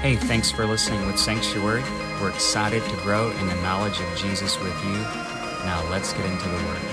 Hey, thanks for listening with Sanctuary. We're excited to grow in the knowledge of Jesus with you. Now let's get into the Word.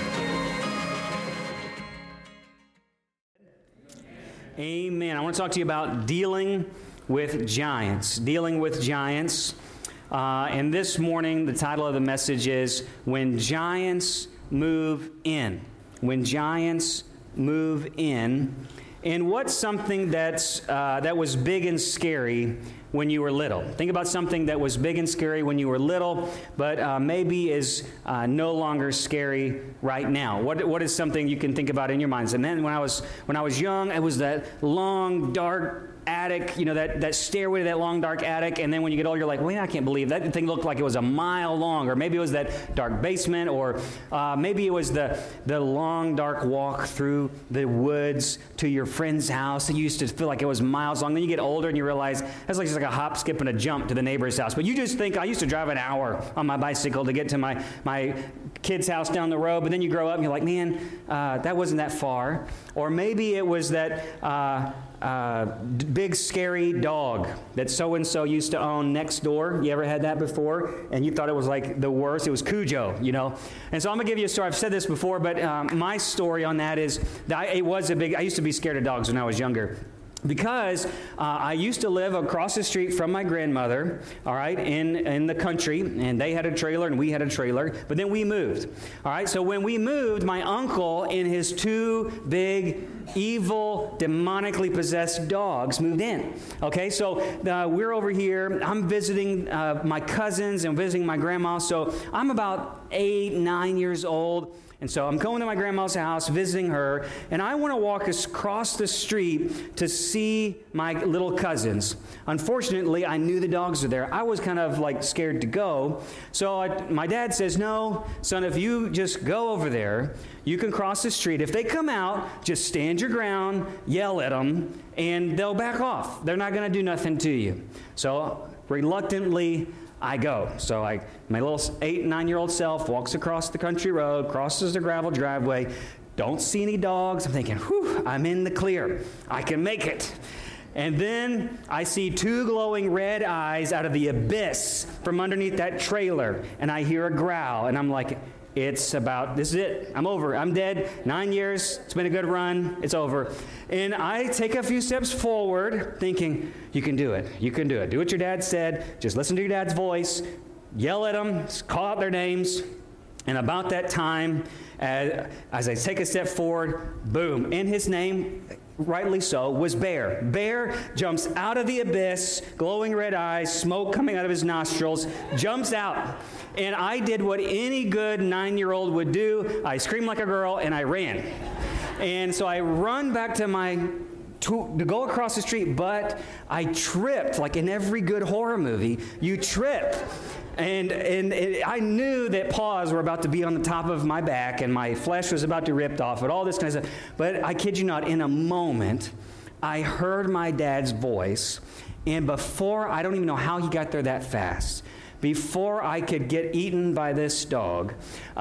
Amen. I want to talk to you about dealing with giants. Dealing with giants. And this morning, the title of the message is When Giants Move In. When Giants Move In. And what's something that was big and scary when you were little? Think about something that was big and scary when you were little, but maybe is no longer scary right now. What is something you can think about in your minds? And then when I was young, it was that long, dark attic, that stairway to that long, dark attic. And then when you get older, you're like, wait, I can't believe that thing looked like it was a mile long. Or maybe it was that dark basement, or maybe it was the long, dark walk through the woods to your friend's house. You used to feel like it was miles long. Then you get older and you realize that's just like a hop, skip, and a jump to the neighbor's house. But you just think, I used to drive an hour on my bicycle to get to my kid's house down the road. But then you grow up and you're like, man, that wasn't that far. Or maybe it was that big scary dog that so-and-so used to own next door. You ever had that before? And you thought it was like the worst. It was Cujo, And so I'm going to give you a story. I've said this before, but my story on that is that I used to be scared of dogs when I was younger. Because I used to live across the street from my grandmother, all right, in the country, and they had a trailer and we had a trailer, but then we moved, all right? So when we moved, my uncle and his two big, evil, demonically possessed dogs moved in, okay? So we're over here. I'm visiting my cousins and visiting my grandma, so I'm about 8, 9 years old. And so I'm going to my grandma's house, visiting her, and I want to walk across the street to see my little cousins. Unfortunately, I knew the dogs were there. I was kind of like scared to go. So my dad says, no, son, if you just go over there, you can cross the street. If they come out, just stand your ground, yell at them, and they'll back off. They're not going to do nothing to you. So reluctantly, I go. So my little 8, 9-year-old self walks across the country road, crosses the gravel driveway, don't see any dogs. I'm thinking, whew, I'm in the clear. I can make it. And then I see 2 glowing red eyes out of the abyss from underneath that trailer, and I hear a growl, and I'm like, this is it. I'm over. I'm dead. 9 years. It's been a good run. It's over. And I take a few steps forward thinking, you can do it. You can do it. Do what your dad said. Just listen to your dad's voice. Yell at them. Call out their names. And about that time, as I take a step forward, boom. And his name, rightly so, was Bear. Bear jumps out of the abyss, glowing red eyes, smoke coming out of his nostrils, jumps out. And I did what any good 9-year-old would do. I screamed like a girl, and I ran. And so I run back to go across the street, but I tripped. Like in every good horror movie, you trip. And I knew that paws were about to be on the top of my back, and my flesh was about to rip off, and all this kind of stuff. But I kid you not, in a moment, I heard my dad's voice, and I don't even know how he got there that fast. Before I could get eaten by this dog,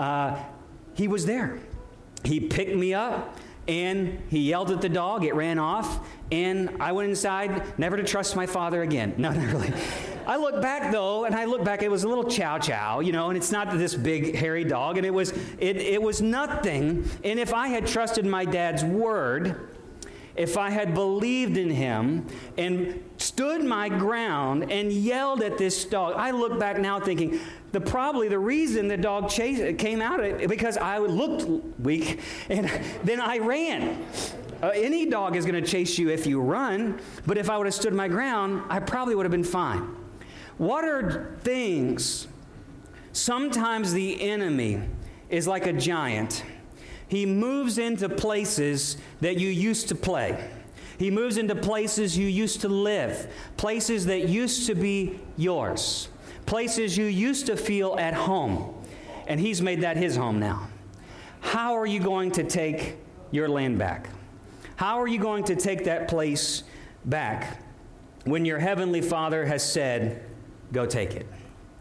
he was there. He picked me up, and he yelled at the dog. It ran off, and I went inside, never to trust my father again. No, not really. I look back, though, it was a little chow chow, and it's not this big, hairy dog, and it was nothing. And if I had trusted my dad's word, if I had believed in him and stood my ground and yelled at this dog, I look back now thinking, probably the reason the dog came out of it, because I looked weak, and then I ran. Any dog is going to chase you if you run, but if I would have stood my ground, I probably would have been fine. What are things? Sometimes the enemy is like a giant. He moves into places that you used to play. He moves into places you used to live, places that used to be yours, places you used to feel at home, and he's made that his home now. How are you going to take your land back? How are you going to take that place back when your heavenly Father has said, go take it?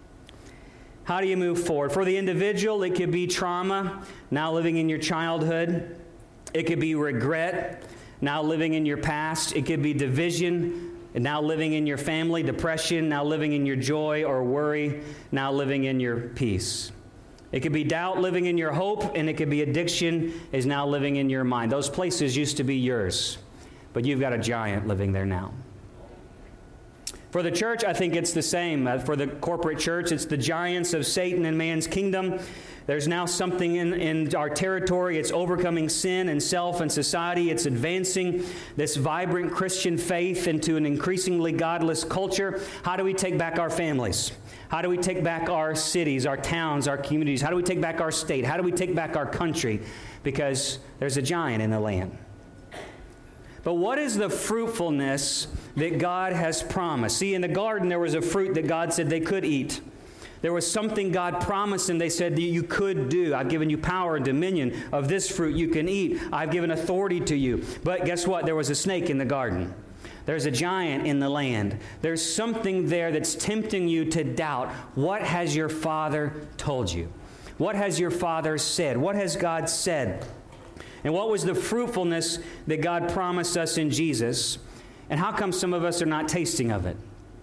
How do you move forward? For the individual, it could be trauma, now living in your childhood. It could be regret, now living in your past. It could be division, now living in your family, depression, now living in your joy or worry, now living in your peace. It could be doubt living in your hope, and it could be addiction is now living in your mind. Those places used to be yours, but you've got a giant living there now. For the church, I think it's the same. For the corporate church, it's the giants of Satan and man's kingdom. There's now something in our territory. It's overcoming sin and self and society. It's advancing this vibrant Christian faith into an increasingly godless culture. How do we take back our families? How do we take back our cities, our towns, our communities? How do we take back our state? How do we take back our country? Because there's a giant in the land. But what is the fruitfulness that God has promised? See, in the garden, there was a fruit that God said they could eat. There was something God promised them. They said that you could do. I've given you power and dominion of this fruit you can eat. I've given authority to you. But guess what? There was a snake in the garden. There's a giant in the land. There's something there that's tempting you to doubt. What has your Father told you? What has your Father said? What has God said? And what was the fruitfulness that God promised us in Jesus? And how come some of us are not tasting of it?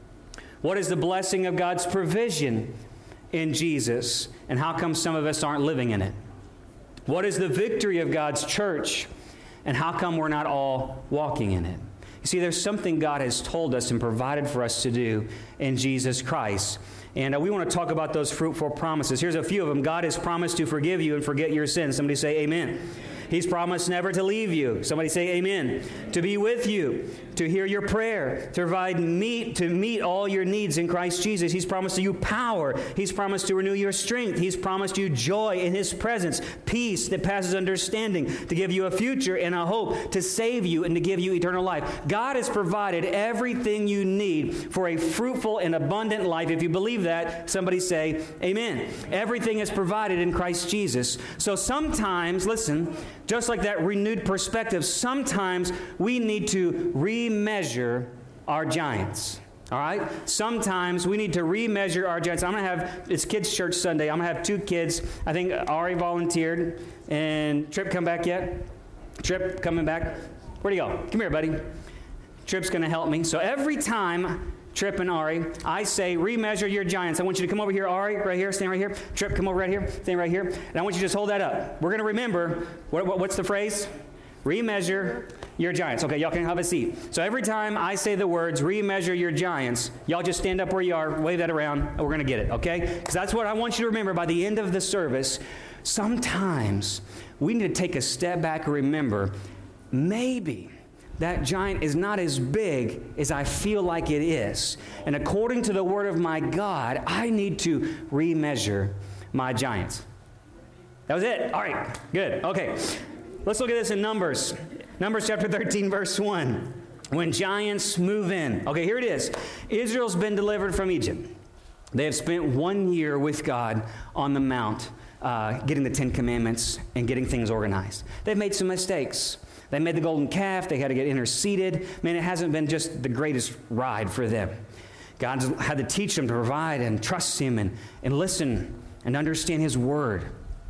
What is the blessing of God's provision in Jesus? And how come some of us aren't living in it? What is the victory of God's church? And how come we're not all walking in it? You see, there's something God has told us and provided for us to do in Jesus Christ. And we want to talk about those fruitful promises. Here's a few of them. God has promised to forgive you and forget your sins. Somebody say amen. He's promised never to leave you. Somebody say amen. To be with you, to hear your prayer, to provide meat, to meet all your needs in Christ Jesus. He's promised you power. He's promised to renew your strength. He's promised you joy in His presence, peace that passes understanding, to give you a future and a hope, to save you and to give you eternal life. God has provided everything you need for a fruitful and abundant life. If you believe that, somebody say amen. Everything is provided in Christ Jesus. So sometimes, listen, just like that renewed perspective, sometimes we need to remeasure our giants. All right? Sometimes we need to remeasure our giants. I'm going to have, it's Kids Church Sunday. I'm going to have 2 kids. I think Ari volunteered. And Trip come back yet? Trip coming back? Where'd he go? Come here, buddy. Trip's going to help me. So every time Trip and Ari, I say, remeasure your giants. I want you to come over here, Ari, right here, stand right here. Trip, come over right here, stand right here. And I want you to just hold that up. We're going to remember, what's the phrase? Remeasure your giants. Okay, y'all can have a seat. So every time I say the words, remeasure your giants, y'all just stand up where you are, wave that around, and we're going to get it, okay? Because that's what I want you to remember by the end of the service. Sometimes we need to take a step back and remember, maybe that giant is not as big as I feel like it is. And according to the word of my God, I need to remeasure my giants. That was it. All right, good. Okay, let's look at this in Numbers. Numbers chapter 13, verse 1. When giants move in. Okay, here it is. Israel's been delivered from Egypt. They have spent 1 year with God on the mount, getting the 10 Commandments and getting things organized. They've made some mistakes. They made the golden calf. They had to get interceded. Man, it hasn't been just the greatest ride for them. God's had to teach them to provide and trust Him and listen and understand His word.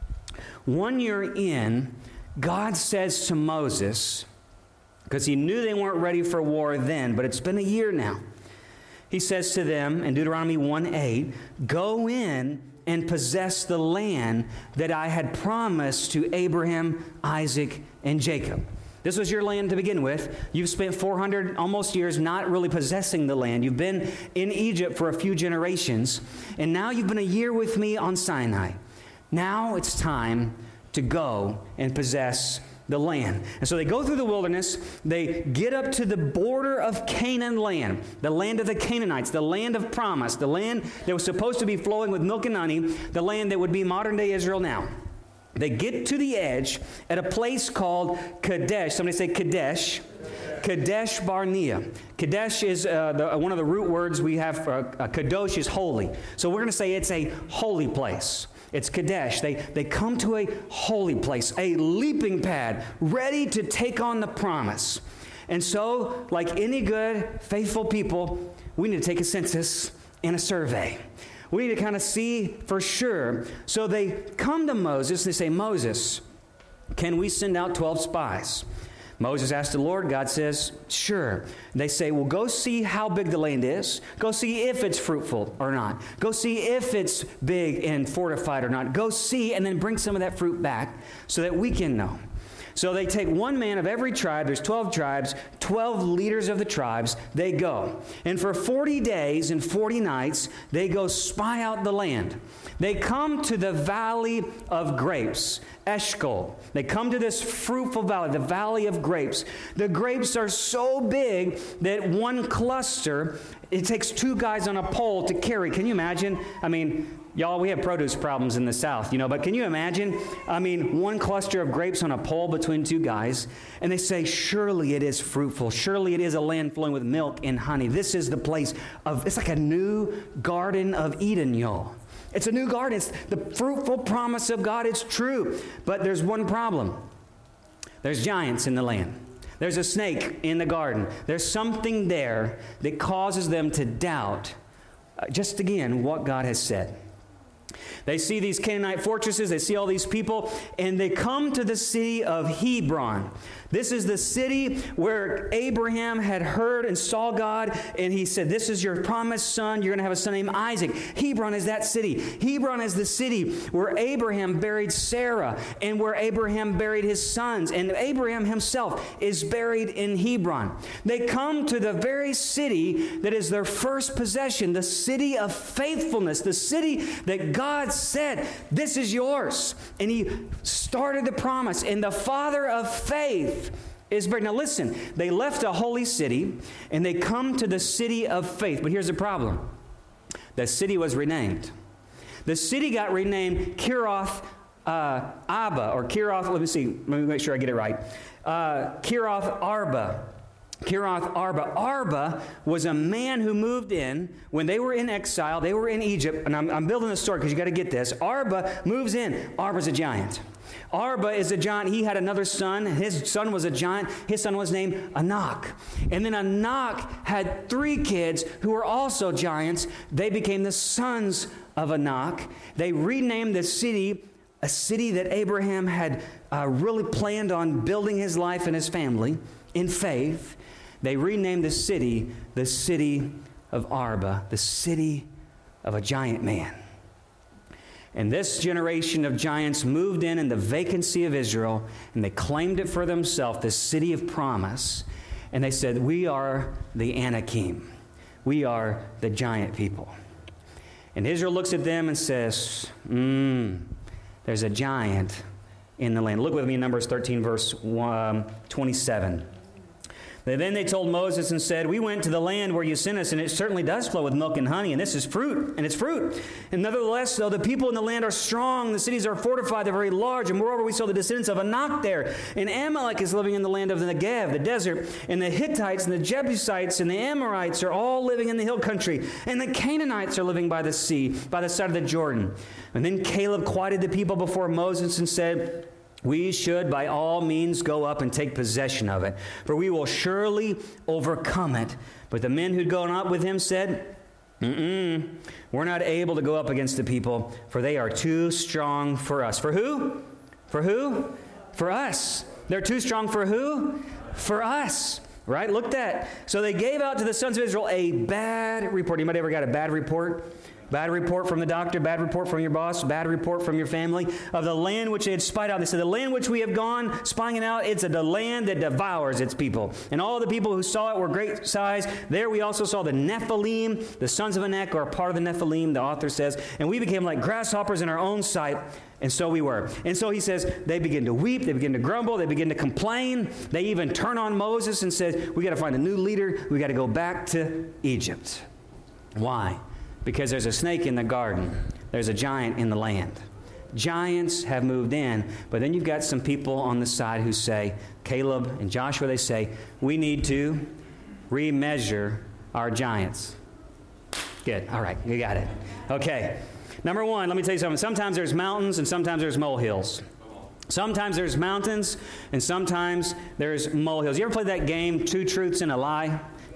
1 year in, God says to Moses, because He knew they weren't ready for war then, but it's been a year now. He says to them in Deuteronomy 1:8, go in and possess the land that I had promised to Abraham, Isaac, and Jacob. This was your land to begin with. You've spent 400 almost years not really possessing the land. You've been in Egypt for a few generations, and now you've been a year with me on Sinai. Now it's time to go and possess the land. And so they go through the wilderness. They get up to the border of Canaan land, the land of the Canaanites, the land of promise, the land that was supposed to be flowing with milk and honey, the land that would be modern-day Israel now. They get to the edge at a place called Kadesh. Somebody say Kadesh. Kadesh Barnea. Kadesh is one of the root words we have for Kadosh is holy. So we're going to say it's a holy place. It's Kadesh. They come to a holy place, a leaping pad, ready to take on the promise. And so, like any good, faithful people, we need to take a census and a survey. We need to kind of see for sure. So they come to Moses. They say, Moses, can we send out 12 spies? Moses asked the Lord. God says, sure. They say, well, go see how big the land is. Go see if it's fruitful or not. Go see if it's big and fortified or not. Go see and then bring some of that fruit back so that we can know. So they take one man of every tribe. There's 12 tribes, 12 leaders of the tribes. They go. And for 40 days and 40 nights, they go spy out the land. They come to the valley of grapes, Eshcol. They come to this fruitful valley, the valley of grapes. The grapes are so big that one cluster, it takes 2 guys on a pole to carry. Can you imagine? I mean, y'all, we have produce problems in the South, but can you imagine? I mean, one cluster of grapes on a pole between 2 guys, and they say, surely it is fruitful. Surely it is a land flowing with milk and honey. This is the place it's like a new Garden of Eden, y'all. It's a new garden. It's the fruitful promise of God. It's true. But there's one problem. There's giants in the land. There's a snake in the garden. There's something there that causes them to doubt, just again, what God has said. They see these Canaanite fortresses, they see all these people, and they come to the city of Hebron. This is the city where Abraham had heard and saw God, and he said, this is your promised son. You're going to have a son named Isaac. Hebron is that city. Hebron is the city where Abraham buried Sarah and where Abraham buried his sons, and Abraham himself is buried in Hebron. They come to the very city that is their first possession, the city of faithfulness, the city that God said, this is yours. And he started the promise, and the father of faith is buried. Now listen, they left a holy city, and they come to the city of faith. But here's the problem. The city was renamed. The city got renamed Kiriath Abba, or Kiriath, let me make sure I get it right. Kiriath Arba. Kiriath Arba. Arba was a man who moved in when they were in exile. They were in Egypt, and I'm building a story because you got to get this. Arba moves in. Arba's a giant. Arba is a giant. He had another son. His son was a giant. His son was named Anak. And then Anak had 3 kids who were also giants. They became the sons of Anak. They renamed the city, a city that Abraham had really planned on building his life and his family in faith. They renamed the city of Arba, the city of a giant man. And this generation of giants moved in the vacancy of Israel, and they claimed it for themselves, the city of promise. And they said, we are the Anakim. We are the giant people. And Israel looks at them and says, there's a giant in the land. Look with me in Numbers 13, verse 27. Then they told Moses and said, we went to the land where you sent us, and it certainly does flow with milk and honey, and this is fruit, and it's fruit. And nevertheless, though the people in the land are strong, the cities are fortified, they're very large, and moreover we saw the descendants of Anak there. And Amalek is living in the land of the Negev, the desert, and the Hittites and the Jebusites and the Amorites are all living in the hill country, and the Canaanites are living by the sea, by the side of the Jordan. And then Caleb quieted the people before Moses and said, we should by all means go up and take possession of it, for we will surely overcome it. But the men who'd gone up with him said, we're not able to go up against the people, for they are too strong for us. For who? For who? For us. They're too strong for who? For us. Right? Look at that. So they gave out to the sons of Israel a bad report. Anybody ever got a bad report? Bad report from the doctor, bad report from your boss, bad report from your family of the land which they had spied out. They said, the land which we have gone spying it out, it's the land that devours its people. And all the people who saw it were great size. There we also saw the Nephilim, the sons of Anak are part of the Nephilim, the author says. And we became like grasshoppers in our own sight. And so we were. And so he says, they begin to weep, they begin to grumble, they begin to complain. They even turn on Moses and said, we got to find a new leader. We got to go back to Egypt. Why? Because there's a snake in the garden. There's a giant in the land. Giants have moved in, but then you've got some people on the side who say, Caleb and Joshua, they say, we need to remeasure our giants. Good. All right. You got it. Okay. Number one, let me tell you something. Sometimes there's mountains and sometimes there's molehills. Sometimes there's mountains and sometimes there's molehills. You ever played that game, Two Truths and a Lie?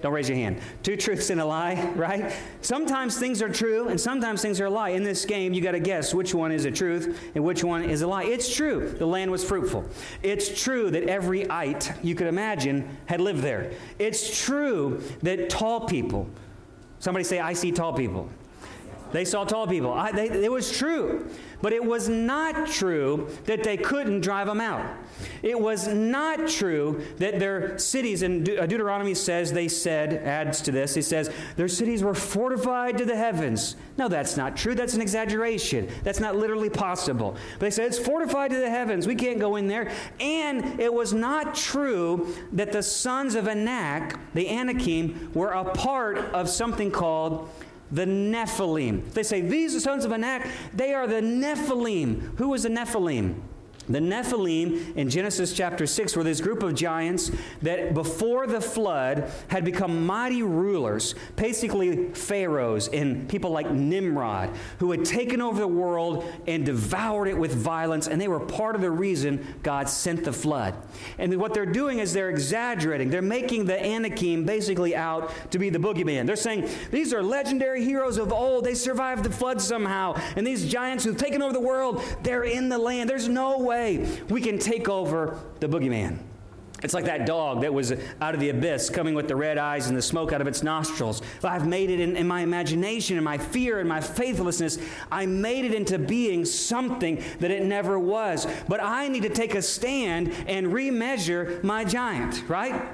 Don't raise your hand. Two truths and a lie, right? Sometimes things are true and sometimes things are a lie. In this game, you got to guess which one is a truth and which one is a lie. It's true the land was fruitful. It's true that every ite you could imagine had lived there. It's true that tall people, somebody say, I see tall people. They saw tall people. It was true. But it was not true that they couldn't drive them out. It was not true that their cities, and Deuteronomy adds to this, he says, their cities were fortified to the heavens. No, that's not true. That's an exaggeration. That's not literally possible. But they said, it's fortified to the heavens. We can't go in there. And it was not true that the sons of Anak, the Anakim, were a part of something called the Nephilim. They say, these are sons of Anak, they are the Nephilim. Who was the Nephilim? The Nephilim in Genesis chapter 6 were this group of giants that before the flood had become mighty rulers, basically pharaohs and people like Nimrod, who had taken over the world and devoured it with violence, and they were part of the reason God sent the flood. And what they're doing is they're exaggerating. They're making the Anakim basically out to be the boogeyman. They're saying, these are legendary heroes of old. They survived the flood somehow. And these giants who've taken over the world, they're in the land. There's no way we can take over the boogeyman. It's like that dog that was out of the abyss coming with the red eyes and the smoke out of its nostrils. I've made it in my imagination and my fear and my faithlessness. I made it into being something that it never was. But I need to take a stand and remeasure my giant, right?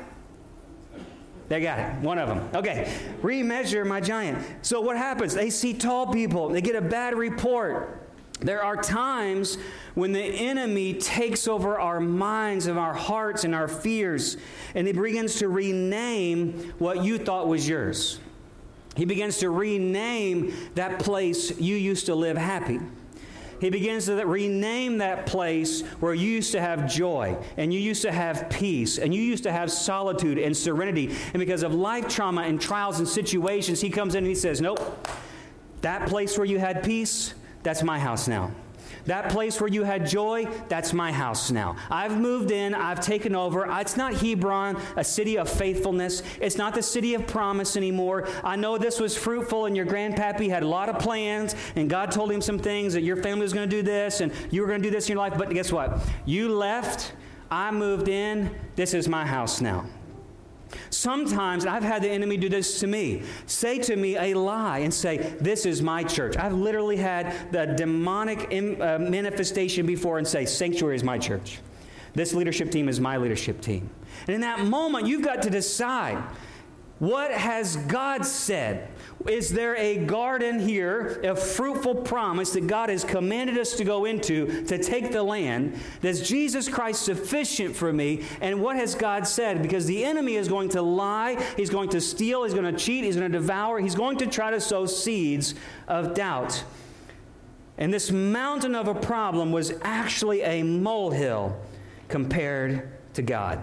They got it. One of them. Okay. Remeasure my giant. So what happens? They see tall people. They get a bad report. There are times when the enemy takes over our minds and our hearts and our fears, and he begins to rename what you thought was yours. He begins to rename that place you used to live happy. He begins to rename that place where you used to have joy, and you used to have peace, and you used to have solitude and serenity. And because of life trauma and trials and situations, he comes in and he says, nope, that place where you had peace, that's my house now. That place where you had joy, that's my house now. I've moved in, I've taken over. It's not Hebron, a city of faithfulness. It's not the city of promise anymore. I know this was fruitful and your grandpappy had a lot of plans and God told him some things that your family was going to do this and you were going to do this in your life. But guess what? You left, I moved in, this is my house now. Sometimes I've had the enemy do this to me. Say to me a lie and say, this is my church. I've literally had the demonic manifestation before and say, Sanctuary is my church. This leadership team is my leadership team. And in that moment, you've got to decide, what has God said? Is there a garden here, a fruitful promise that God has commanded us to go into to take the land? Is Jesus Christ sufficient for me? And what has God said? Because the enemy is going to lie, he's going to steal, he's going to cheat, he's going to devour, he's going to try to sow seeds of doubt. And this mountain of a problem was actually a molehill compared to God.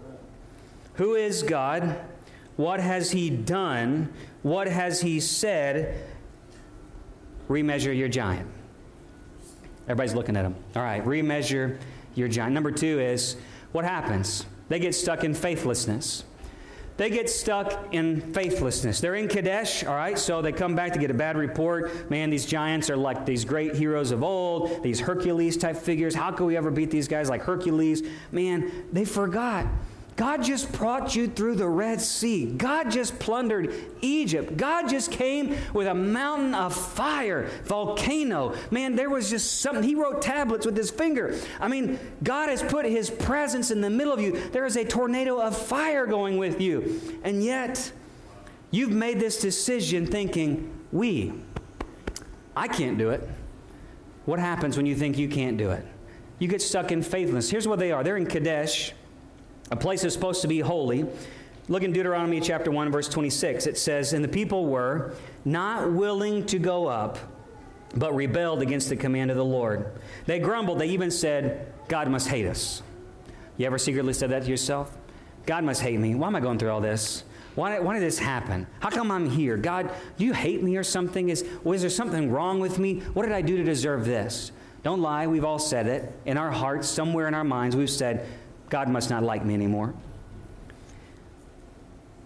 Who is God? What has he done? What has he said? Remeasure your giant. Everybody's looking at him. All right, remeasure your giant. Number 2 is, what happens? They get stuck in faithlessness. They get stuck in faithlessness. They're in Kadesh, all right, so they come back to get a bad report. Man, these giants are like these great heroes of old, these Hercules-type figures. How could we ever beat these guys like Hercules? Man, they forgot. God just brought you through the Red Sea. God just plundered Egypt. God just came with a mountain of fire, volcano. Man, there was just something. He wrote tablets with his finger. I mean, God has put his presence in the middle of you. There is a tornado of fire going with you. And yet, you've made this decision thinking, I can't do it. What happens when you think you can't do it? You get stuck in faithlessness. Here's what they are. They're in Kadesh. A place is supposed to be holy. Look in Deuteronomy chapter 1, verse 26. It says, and the people were not willing to go up, but rebelled against the command of the Lord. They grumbled. They even said, God must hate us. You ever secretly said that to yourself? God must hate me. Why am I going through all this? Why did this happen? How come I'm here? God, do you hate me or something? Is there something wrong with me? What did I do to deserve this? Don't lie. We've all said it. In our hearts, somewhere in our minds, we've said, God must not like me anymore.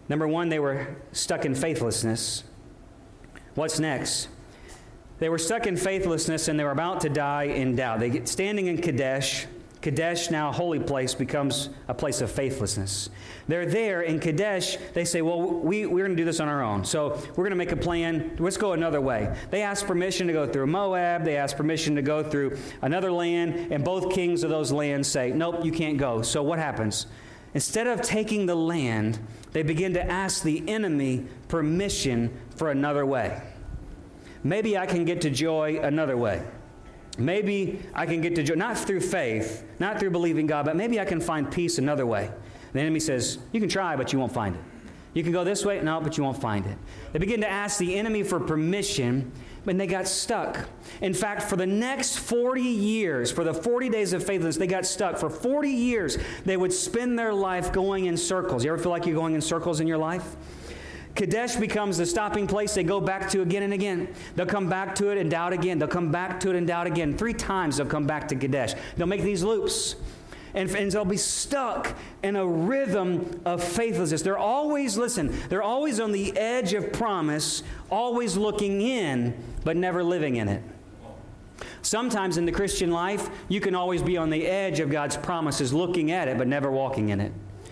Number one, they were stuck in faithlessness. What's next? They were stuck in faithlessness and they were about to die in doubt. They get standing in Kadesh. Kadesh, now a holy place, becomes a place of faithlessness. They're there in Kadesh. They say, well, we're going to do this on our own. So we're going to make a plan. Let's go another way. They ask permission to go through Moab. They ask permission to go through another land. And both kings of those lands say, nope, you can't go. So what happens? Instead of taking the land, they begin to ask the enemy permission for another way. Maybe I can get to joy another way. Maybe I can get to joy, not through faith, not through believing God, but maybe I can find peace another way. The enemy says, you can try, but you won't find it. You can go this way, no, but you won't find it. They begin to ask the enemy for permission, but they got stuck. In fact, for the next 40 years, for the 40 days of faithlessness, they got stuck. For 40 years, they would spend their life going in circles. You ever feel like you're going in circles in your life? Kadesh becomes the stopping place they go back to again and again. They'll come back to it and doubt again. They'll come back to it and doubt again. 3 times they'll come back to Kadesh. They'll make these loops. And they'll be stuck in a rhythm of faithlessness. They're always on the edge of promise, always looking in, but never living in it. Sometimes in the Christian life, you can always be on the edge of God's promises, looking at it, but never walking in it.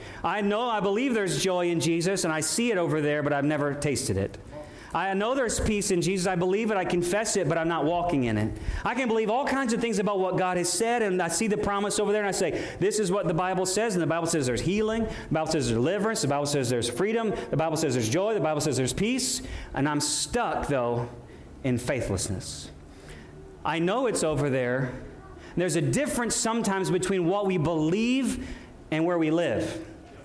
I believe there's joy in Jesus, and I see it over there, but I've never tasted it. I know there's peace in Jesus. I believe it. I confess it, but I'm not walking in it. I can believe all kinds of things about what God has said, and I see the promise over there, and I say, this is what the Bible says, and the Bible says there's healing. The Bible says there's deliverance. The Bible says there's freedom. The Bible says there's joy. The Bible says there's peace. And I'm stuck, though, in faithlessness. I know it's over there. There's a difference sometimes between what we believe and where we live.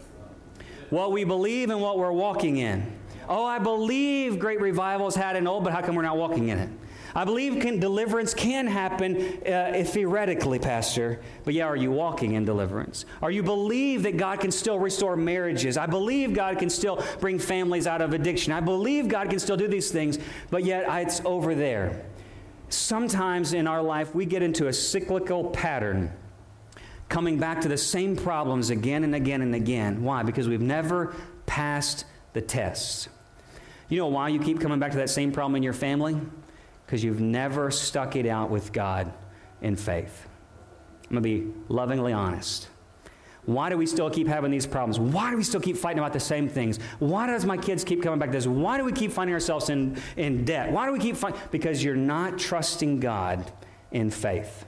What we believe and what we're walking in. Oh, I believe great revivals had an old, but how come we're not walking in it? I believe deliverance can happen theoretically, Pastor. But yeah, are you walking in deliverance? Or you believe that God can still restore marriages? I believe God can still bring families out of addiction. I believe God can still do these things, but yet it's over there. Sometimes in our life, we get into a cyclical pattern, coming back to the same problems again and again and again. Why? Because we've never passed the test. You know why you keep coming back to that same problem in your family? Because you've never stuck it out with God in faith. I'm going to be lovingly honest. Why do we still keep having these problems? Why do we still keep fighting about the same things? Why does my kids keep coming back to this? Why do we keep finding ourselves in debt? Why do we keep fighting? Because you're not trusting God in faith.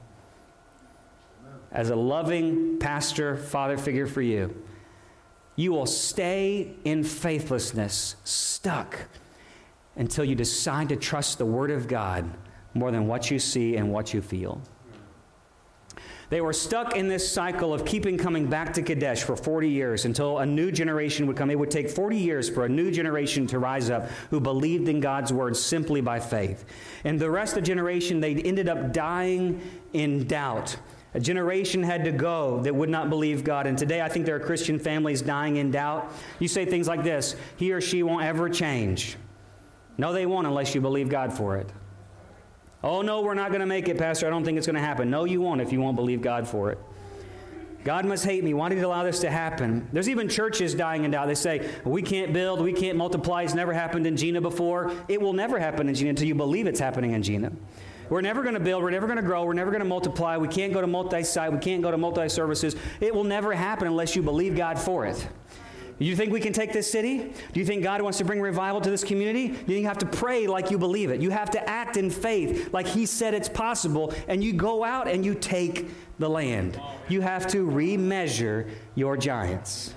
As a loving pastor, father figure for you, you will stay in faithlessness, stuck, until you decide to trust the Word of God more than what you see and what you feel. They were stuck in this cycle of coming back to Kadesh for 40 years until a new generation would come. It would take 40 years for a new generation to rise up who believed in God's Word simply by faith. And the rest of the generation, they ended up dying in doubt. A generation had to go that would not believe God. And today I think there are Christian families dying in doubt. You say things like this, he or she won't ever change. No, they won't unless you believe God for it. Oh, no, we're not going to make it, Pastor. I don't think it's going to happen. No, you won't if you won't believe God for it. God must hate me. Why did he allow this to happen? There's even churches dying in doubt. They say, we can't build, we can't multiply. It's never happened in Gina before. It will never happen in Gina until you believe it's happening in Gina. We're never going to build. We're never going to grow. We're never going to multiply. We can't go to multi-site. We can't go to multi-services. It will never happen unless you believe God for it. Do you think we can take this city? Do you think God wants to bring revival to this community? You have to pray like you believe it. You have to act in faith like he said it's possible, and you go out and you take the land. You have to remeasure your giants.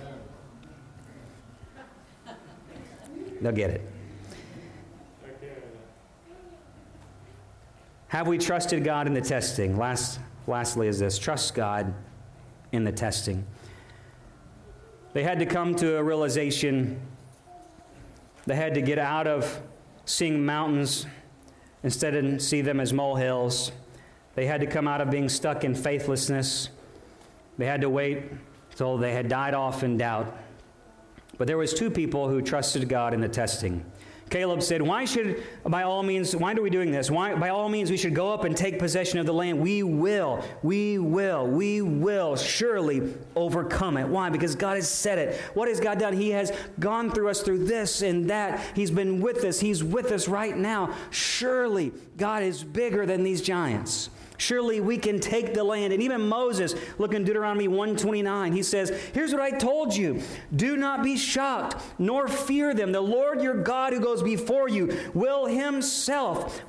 They'll get it. Have we trusted God in the testing? Lastly is this, trust God in the testing. They had to come to a realization. They had to get out of seeing mountains instead of see them as molehills. They had to come out of being stuck in faithlessness. They had to wait until they had died off in doubt. But there was 2 people who trusted God in the testing. Caleb said, why are we doing this? By all means, we should go up and take possession of the land. We will surely overcome it. Why? Because God has said it. What has God done? He has gone through us through this and that. He's been with us. He's with us right now. Surely God is bigger than these giants. Surely we can take the land. And even Moses, look in Deuteronomy 1:29, he says, here's what I told you. Do not be shocked, nor fear them. The Lord your God who goes before you will himself,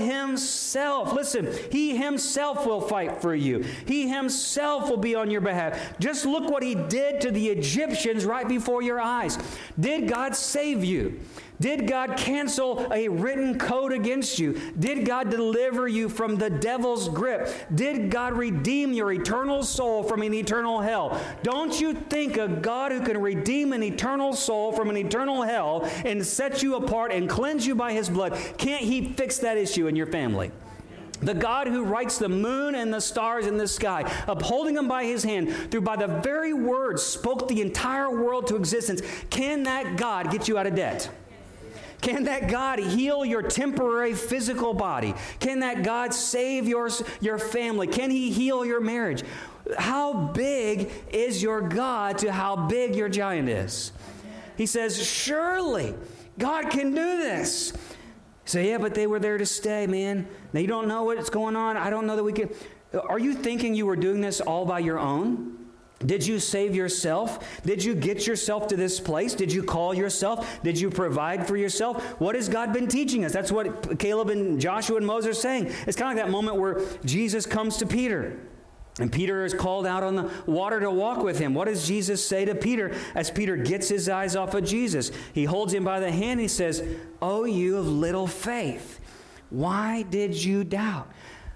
listen, he himself will fight for you. He himself will be on your behalf. Just look what he did to the Egyptians right before your eyes. Did God save you? Did God cancel a written code against you? Did God deliver you from the devil's grip? Did God redeem your eternal soul from an eternal hell? Don't you think a God who can redeem an eternal soul from an eternal hell and set you apart and cleanse you by his blood, can't he fix that issue in your family? The God who writes the moon and the stars in the sky, upholding them by his hand, by the very words spoke the entire world to existence. Can that God get you out of debt? Can that God heal your temporary physical body? Can that God save your family? Can he heal your marriage? How big is your God to how big your giant is? He says, surely God can do this. So yeah, but they were there to stay, man. Now you don't know what's going on. I don't know that we can. Are you thinking you were doing this all by your own? Did you save yourself? Did you get yourself to this place? Did you call yourself? Did you provide for yourself? What has God been teaching us? That's what Caleb and Joshua and Moses are saying. It's kind of like that moment where Jesus comes to Peter. And Peter is called out on the water to walk with him. What does Jesus say to Peter as Peter gets his eyes off of Jesus? He holds him by the hand and he says, "Oh, you of little faith, why did you doubt?"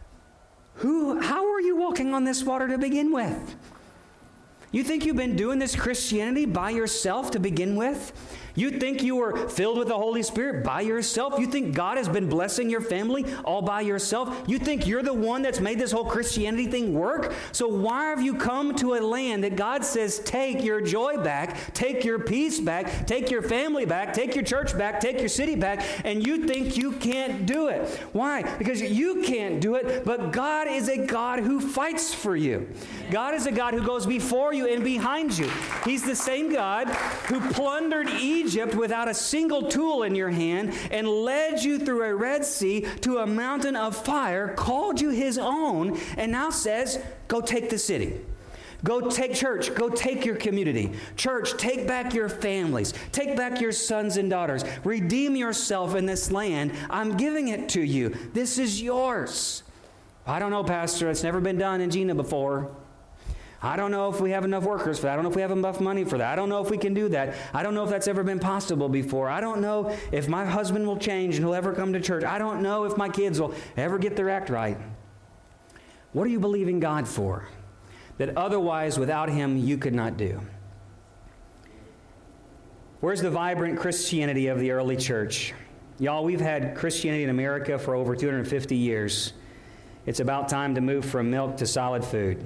How are you walking on this water to begin with? You think you've been doing this Christianity by yourself to begin with? You think you were filled with the Holy Spirit by yourself? You think God has been blessing your family all by yourself? You think you're the one that's made this whole Christianity thing work? So why have you come to a land that God says, take your joy back, take your peace back, take your family back, take your church back, take your city back, and you think you can't do it? Why? Because you can't do it, but God is a God who fights for you. God is a God who goes before you and behind you. He's the same God who plundered Egypt without a single tool in your hand and led you through a Red Sea to a mountain of fire, called you his own, and now says, go take the city. Go take church. Go take your community. Church, take back your families. Take back your sons and daughters. Redeem yourself in this land. I'm giving it to you. This is yours. I don't know, Pastor. It's never been done in Gina before. I don't know if we have enough workers for that. I don't know if we have enough money for that. I don't know if we can do that. I don't know if that's ever been possible before. I don't know if my husband will change and he'll ever come to church. I don't know if my kids will ever get their act right. What are you believing God for that otherwise without him you could not do? Where's the vibrant Christianity of the early church? Y'all, we've had Christianity in America for over 250 years. It's about time to move from milk to solid food.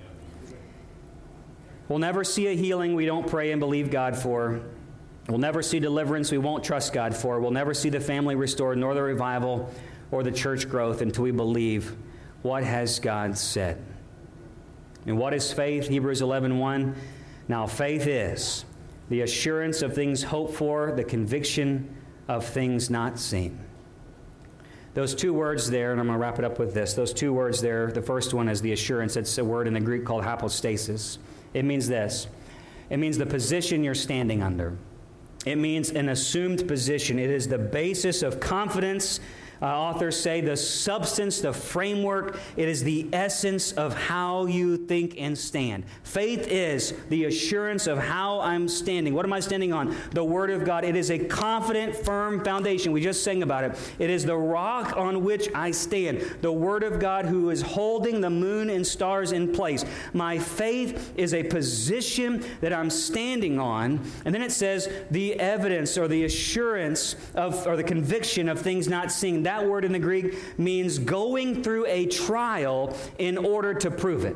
We'll never see a healing we don't pray and believe God for. We'll never see deliverance we won't trust God for. We'll never see the family restored, nor the revival or the church growth until we believe what has God said. And what is faith? Hebrews 11:1. Now faith is the assurance of things hoped for, the conviction of things not seen. Those two words there, and I'm going to wrap it up with this. Those two words there, the first one is the assurance. It's a word in the Greek called hypostasis. It means this. It means the position you're standing under. It means an assumed position. It is the basis of confidence. Authors say the substance, the framework. It is the essence of how you think and stand. Faith is the assurance of how I'm standing. What am I standing on? The Word of God. It is a confident, firm foundation. We just sang about it. It is the rock on which I stand. The Word of God who is holding the moon and stars in place. My faith is a position that I'm standing on. And then it says the evidence or the assurance of, or the conviction of things not seen. That word in the Greek means going through a trial in order to prove it.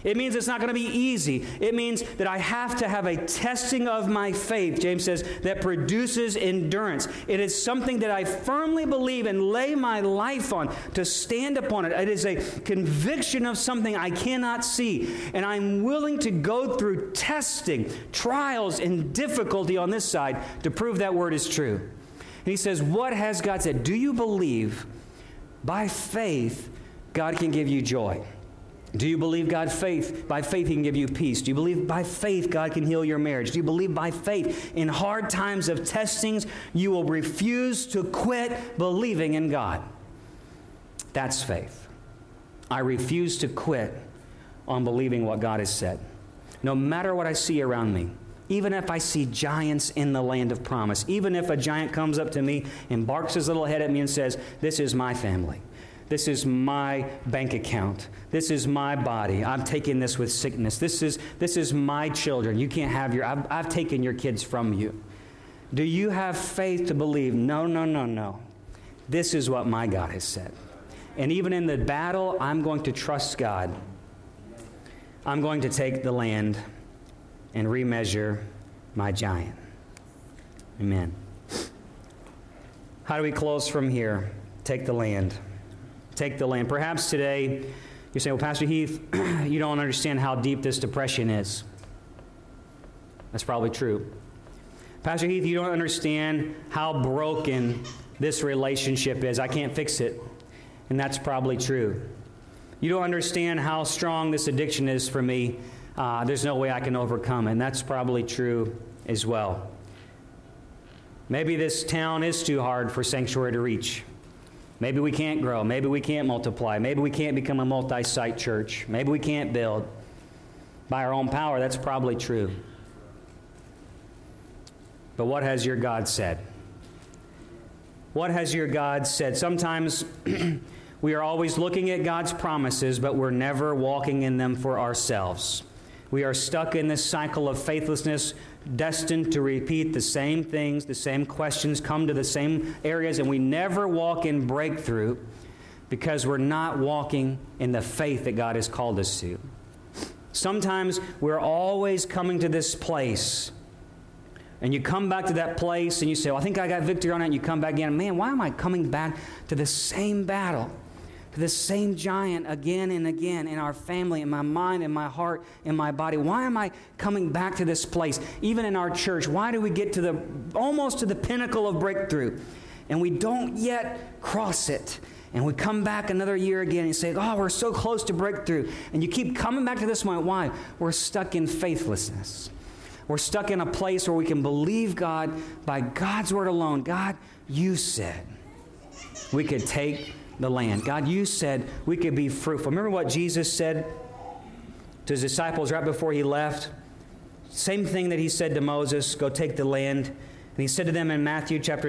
It means it's not going to be easy. It means that I have to have a testing of my faith, James says, that produces endurance. It is something that I firmly believe and lay my life on to stand upon it. It is a conviction of something I cannot see. And I'm willing to go through testing, trials, and difficulty on this side to prove that word is true. And he says, what has God said? Do you believe by faith God can give you joy? Do you believe by faith He can give you peace? Do you believe by faith God can heal your marriage? Do you believe by faith in hard times of testings you will refuse to quit believing in God? That's faith. I refuse to quit on believing what God has said. No matter what I see around me, even if I see giants in the land of promise, even if a giant comes up to me and barks his little head at me and says, this is my family. This is my bank account. This is my body. I'm taking this with sickness. This is my children. You can't have I've taken your kids from you. Do you have faith to believe? No. This is what my God has said. And even in the battle, I'm going to trust God. I'm going to take the land and remeasure my giant. Amen. How do we close from here? Take the land. Take the land. Perhaps today you're saying, well, Pastor Heath, you don't understand how deep this depression is. That's probably true. Pastor Heath, you don't understand how broken this relationship is. I can't fix it. And that's probably true. You don't understand how strong this addiction is for me. There's no way I can overcome it. And that's probably true as well. Maybe this town is too hard for Sanctuary to reach. Maybe we can't grow. Maybe we can't multiply. Maybe we can't become a multi-site church. Maybe we can't build by our own power. That's probably true. But what has your God said? What has your God said? Sometimes we are always looking at God's promises, but we're never walking in them for ourselves. We are stuck in this cycle of faithlessness, destined to repeat the same things, the same questions, come to the same areas, and we never walk in breakthrough because we're not walking in the faith that God has called us to. Sometimes we're always coming to this place, and you come back to that place and you say, well, I think I got victory on it, and you come back again, and man, why am I coming back to the same battle? To the same giant again and again in our family, in my mind, in my heart, in my body. Why am I coming back to this place? Even in our church, why do we get to almost to the pinnacle of breakthrough and we don't yet cross it? And we come back another year again and you say, oh, we're so close to breakthrough. And you keep coming back to this point. Why? We're stuck in faithlessness. We're stuck in a place where we can believe God by God's word alone. God, you said we could take the land. God, you said we could be fruitful. Remember what Jesus said to his disciples right before he left? Same thing that he said to Moses, go take the land. And he said to them in Mark chapter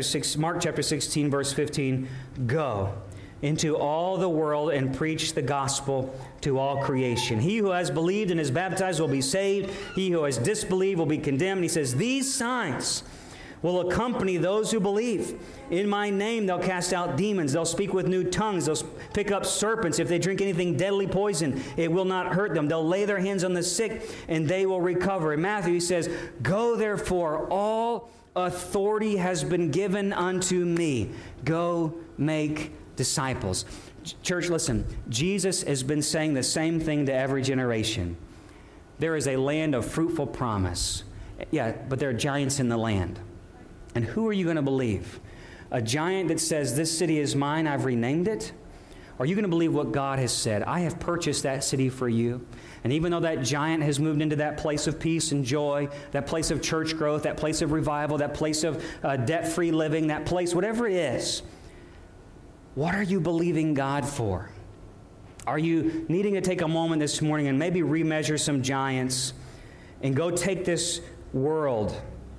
16, verse 15, go into all the world and preach the gospel to all creation. He who has believed and is baptized will be saved. He who has disbelieved will be condemned. And he says, these signs will accompany those who believe. In my name they'll cast out demons. They'll speak with new tongues. They'll pick up serpents. If they drink anything deadly poison, it will not hurt them. They'll lay their hands on the sick and they will recover. In Matthew he says, go therefore, all authority has been given unto me. Go make disciples. Church, listen, Jesus has been saying the same thing to every generation. There is a land of fruitful promise. Yeah, but there are giants in the land. And who are you going to believe? A giant that says, this city is mine, I've renamed it? Or are you going to believe what God has said? I have purchased that city for you. And even though that giant has moved into that place of peace and joy, that place of church growth, that place of revival, that place of debt-free living, that place, whatever it is, what are you believing God for? Are you needing to take a moment this morning and maybe remeasure some giants and go take this world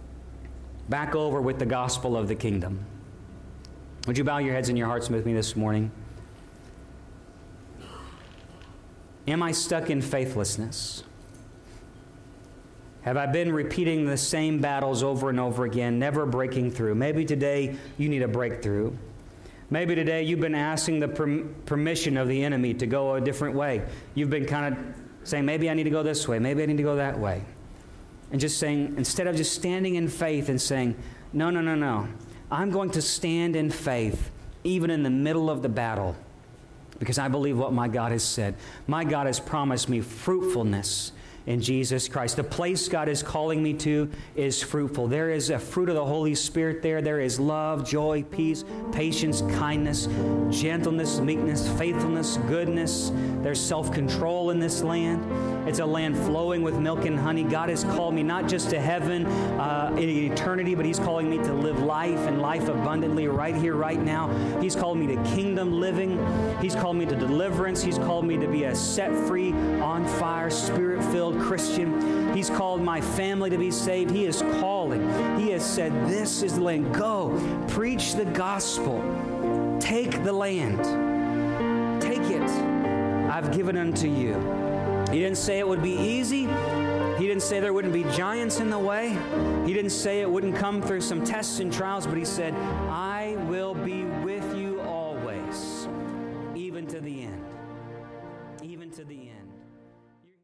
back over with the gospel of the kingdom? Would you bow your heads and your hearts with me this morning? Am I stuck in faithlessness? Have I been repeating the same battles over and over again, never breaking through? Maybe today you need a breakthrough. Maybe today you've been asking the permission of the enemy to go a different way. You've been kind of saying, maybe I need to go this way, maybe I need to go that way. And just saying, instead of just standing in faith and saying, no, no, no, no, I'm going to stand in faith even in the middle of the battle because I believe what my God has said. My God has promised me fruitfulness in Jesus Christ. The place God is calling me to is fruitful. There is a fruit of the Holy Spirit there. There is love, joy, peace, patience, kindness, gentleness, meekness, faithfulness, goodness. There's self-control in this land. It's a land flowing with milk and honey. God has called me not just to heaven in eternity, but He's calling me to live life and life abundantly right here, right now. He's called me to kingdom living. He's called me to deliverance. He's called me to be a set-free, on-fire, Spirit-filled Christian. He's called my family to be saved. He is calling. He has said, this is the land. Go, preach the gospel. Take the land. Take it. I've given unto you. He didn't say it would be easy. He didn't say there wouldn't be giants in the way. He didn't say it wouldn't come through some tests and trials, but He said, I will be with you.